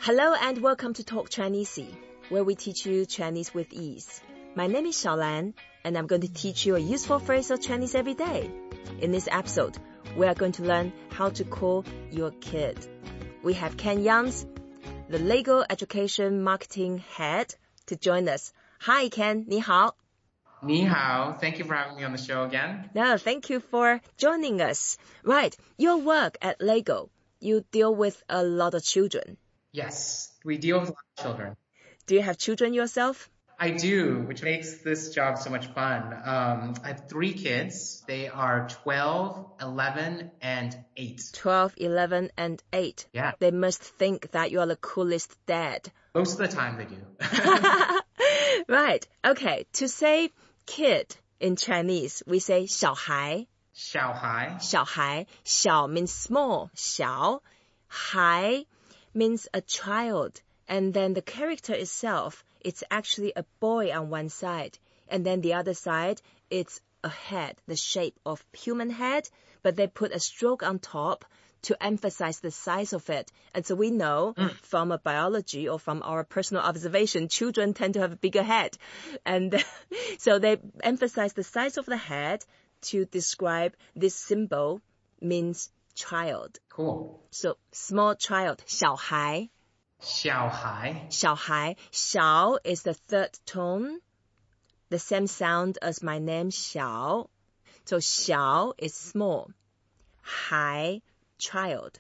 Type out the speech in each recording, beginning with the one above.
Hello and welcome to Talk Chinese, where we teach you Chinese with ease. My name is Xiaolan, and I'm going to teach you a useful phrase of Chinese every day. In this episode, we are going to learn how to call your kid. We have Ken Youngs, the Lego Education Marketing Head, to join us. Hi, Ken. 你好. Ni hao. Thank you for having me on the show again. No, thank you for joining us. Right, your work at Lego, you deal with a lot of children. Yes, we deal with a lot of children. Do you have children yourself? I do, which makes this job so much fun. I have 3 kids. They are 12, 11, and 8. 12, 11, and 8. Yeah. They must think that you are the coolest dad. Most of the time they do. Right. Okay. To say kid in Chinese, we say 小孩. 小孩. 小孩. 小 means small. 小. 孩 means a child. And then the character itself, it's actually a boy on one side. And then the other side, it's a head, the shape of human head, but they put a stroke on top to emphasize the size of it. And so we know from a biology or from our personal observation, children tend to have a bigger head. And so they emphasize the size of the head to describe this symbol means child. Cool. So small child, 小孩. 小孩. 小孩. 小 is the third tone, the same sound as my name, 小. So 小 is small. 孩, child.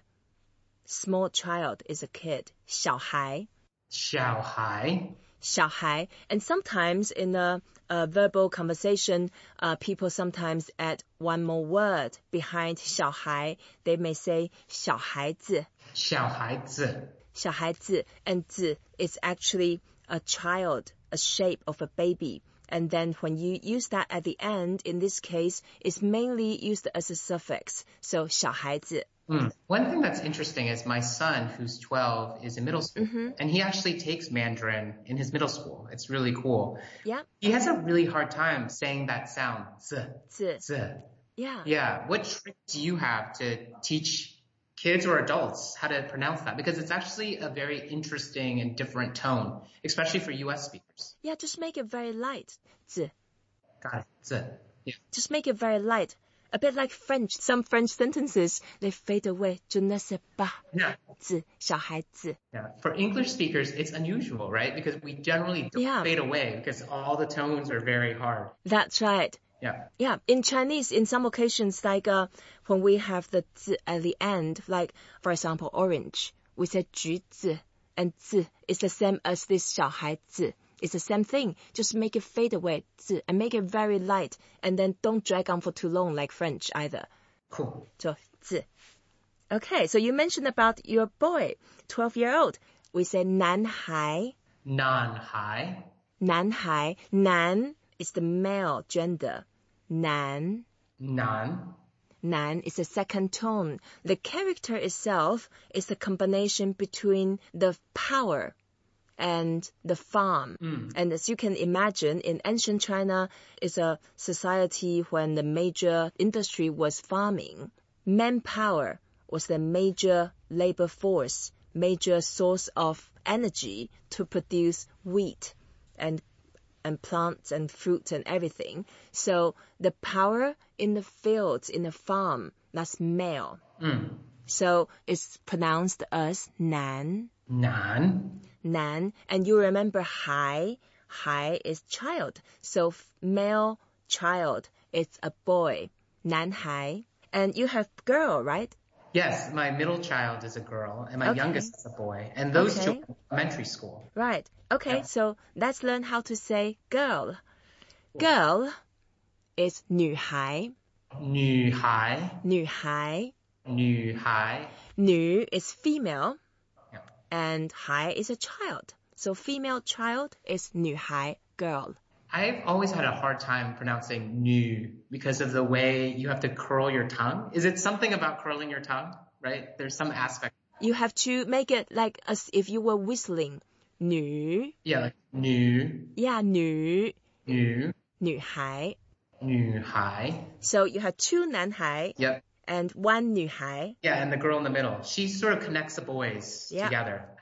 Small child is a kid. 小孩. 小孩. 小孩. And sometimes in a verbal conversation, people sometimes add one more word behind 小孩. They may say 小孩子. 小孩子. 小孩子, and 子 is actually a child, a shape of a baby. And then when you use that at the end, in this case, it's mainly used as a suffix. So 小孩子. One thing that's interesting is my son, who's 12, is in middle school. And he actually takes Mandarin in his middle school. It's really cool. Yeah. He has a really hard time saying that sound. 子. 子. Yeah. Yeah. What trick do you have to teach kids or adults how to pronounce that? Because it's actually a very interesting and different tone, especially for US speakers. Yeah, just make it very light. 子. Got it. 子. Yeah. Just make it very light. A bit like French. Some French sentences, they fade away. Je ne sais pas. Yeah. 子, 小孩子. Yeah. For English speakers, it's unusual, right? Because we generally don't fade away because all the tones are very hard. That's right. Yeah. Yeah. In Chinese, in some occasions, like when we have the 字 at the end, like, for example, orange, we say 橘子, and 字 is the same as this 小孩子. It's the same thing. Just make it fade away, 字, and make it very light, and then don't drag on for too long like French either. Cool. So, 字. Okay, so you mentioned about your boy, 12-year-old. We say 男孩. 男孩. 男孩. 男 is the male gender. 男. 男. 男 is the second tone. The character itself is the combination between the power and the farm. And as you can imagine, in ancient China, it's a society when the major industry was farming. Manpower was the major labor force, major source of energy to produce wheat and plants and fruits and everything. So the power in the fields, in the farm, that's male. So it's pronounced as 男. 男. 男. And you remember 孩. 孩 is child. So male child is a boy. 男孩. And you have girl, right? Yes, my middle child is a girl, and my youngest is a boy. And those two are in elementary school. Right. Okay, so let's learn how to say girl. Girl is 女孩. 女孩. 女孩. 女孩. 女 is female. Yeah. And 孩 is a child. So female child is 女孩, girl. I've always had a hard time pronouncing 女 because of the way you have to curl your tongue. Is it something about curling your tongue, right? There's some aspect. You have to make it like as if you were whistling. 女. Yeah, like 女. Yeah, 女. 女. 女孩. 女孩. So you have 2男孩. Yep. And 1女孩. Yeah, and the girl in the middle. She sort of connects the boys together.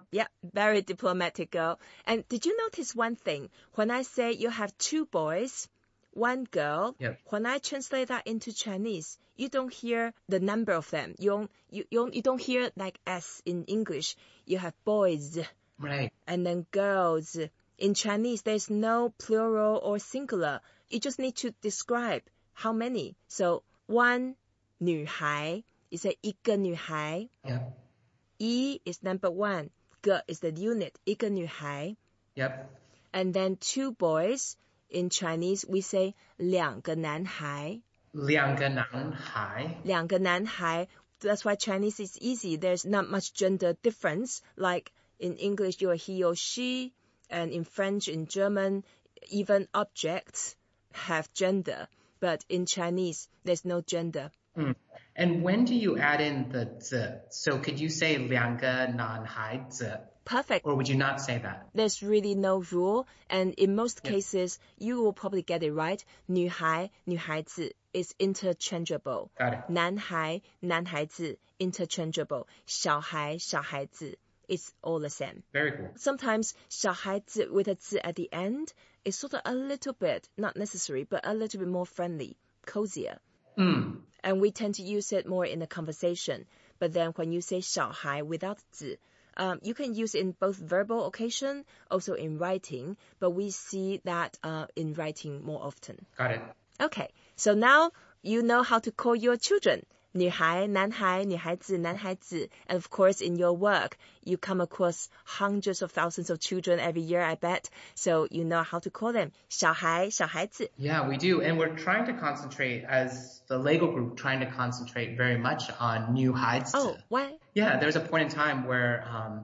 Yeah, very diplomatic girl. And did you notice one thing? When I say you have 2 boys, 1 girl, Yep. when I translate that into Chinese, you don't hear the number of them. You don't hear like S in English. You have boys. Right. And then girls. In Chinese, there's no plural or singular. You just need to describe how many. So 1 女孩, you say 一个女孩. Yep. 一 is number 1. 个 is the unit. 一个女孩. Yep. And then 2 boys. In Chinese, we say 两个男孩. 两个男孩. 两个男孩. That's why Chinese is easy. There's not much gender difference. Like in English, you're he or she. And in French, in German, even objects have gender. But in Chinese, there's no gender. And when do you add in the 字? So could you say 两个男孩子? Perfect. Or would you not say that? There's really no rule. And in most cases, you will probably get it right. 女孩, 女孩子 is interchangeable. Got it. 男孩, 男孩子 interchangeable. 小孩, 小孩子 it's all the same. Very cool. Sometimes 小孩子 with a 字 at the end is sort of a little bit, not necessary, but a little bit more friendly, cozier. And we tend to use it more in a conversation. But then when you say 小孩 without 字, you can use it in both verbal occasion, also in writing, but we see that in writing more often. Got it. Okay, so now you know how to call your children. 女孩, 男孩, 女孩子, 男孩子. And of course, in your work, you come across hundreds of thousands of children every year, I bet. So you know how to call them. 小孩, 小孩子. Yeah, we do. And we're trying to concentrate, as the Lego group, trying to concentrate very much on 女孩子. Oh, why? Yeah, there's a point in time where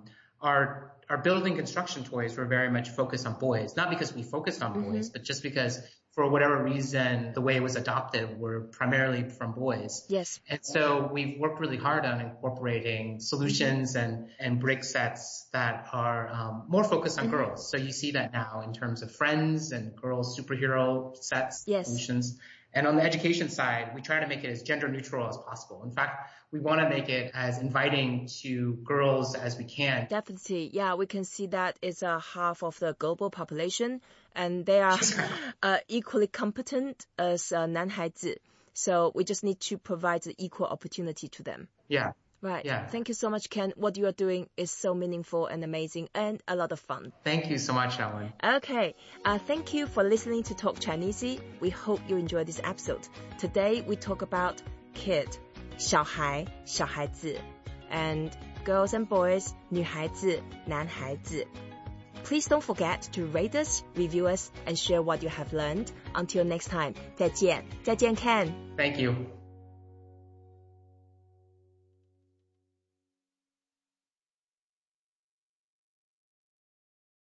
our building construction toys were very much focused on boys. Not because we focused on boys, but just because for whatever reason, the way it was adopted were primarily from boys. Yes. And so we've worked really hard on incorporating solutions and brick sets that are more focused on girls. So you see that now in terms of friends and girls superhero sets, solutions. And on the education side, we try to make it as gender neutral as possible. In fact, we want to make it as inviting to girls as we can. Definitely. Yeah, we can see that it's half of the global population and they are equally competent as 男孩子. So we just need to provide the equal opportunity to them. Yeah. Right. Yeah. Thank you so much, Ken. What you are doing is so meaningful and amazing and a lot of fun. Thank you so much, Ellen. Okay. Thank you for listening to Talk Chinese. We hope you enjoyed this episode. Today we talk about kid, 小孩, 小孩子, and girls and boys, 女孩子, 男孩子. Please don't forget to rate us, review us, and share what you have learned. Until next time. 再见. 再见, Ken. Thank you.